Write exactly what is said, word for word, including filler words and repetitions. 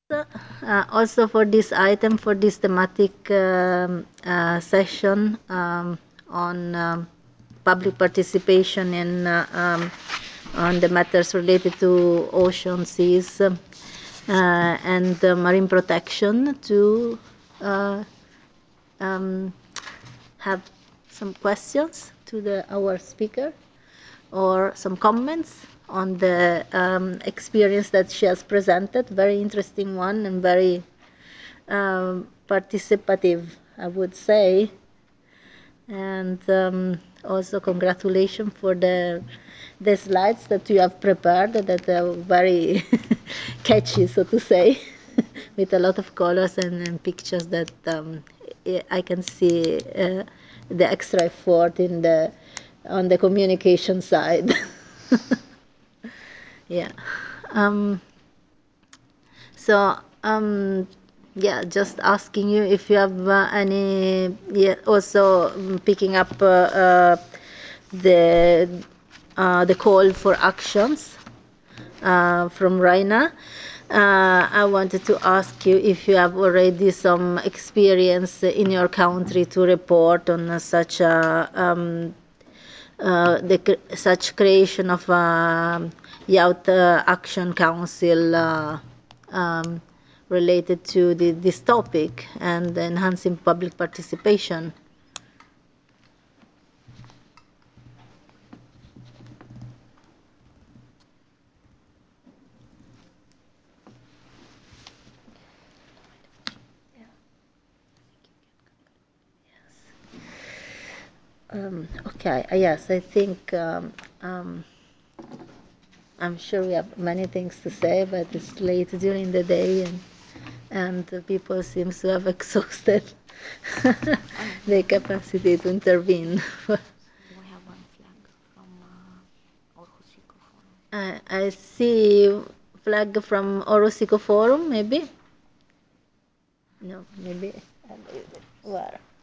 Uh, also for this item, for this thematic um, uh, session um, on um, public participation in uh, um, on the matters related to ocean, seas, uh, and uh, marine protection, to uh, um, have some questions to the our speaker, or some comments on the um, experience that she has presented. Very interesting one, and very um, participative, I would say. And um, also congratulations for the the slides that you have prepared, that are very catchy, so to say, with a lot of colors and, and pictures that um, I can see uh, the extra effort in the on the communication side. Yeah. Um, so um, yeah, just asking you if you have uh, any, yeah, also mm, picking up uh, uh, the uh, the call for actions uh, from Raina. Uh, I wanted to ask you if you have already some experience in your country to report on uh, such a um, uh, the cr- such creation of a Youth uh, Action Council uh, um, related to the, this topic and enhancing public participation. Um, okay, uh, yes, I think um, um, I'm sure we have many things to say, but it's late during the day, and and uh, people seem to have exhausted their capacity to intervene. I, I see flag from Orosico Forum, maybe? No, maybe. Where?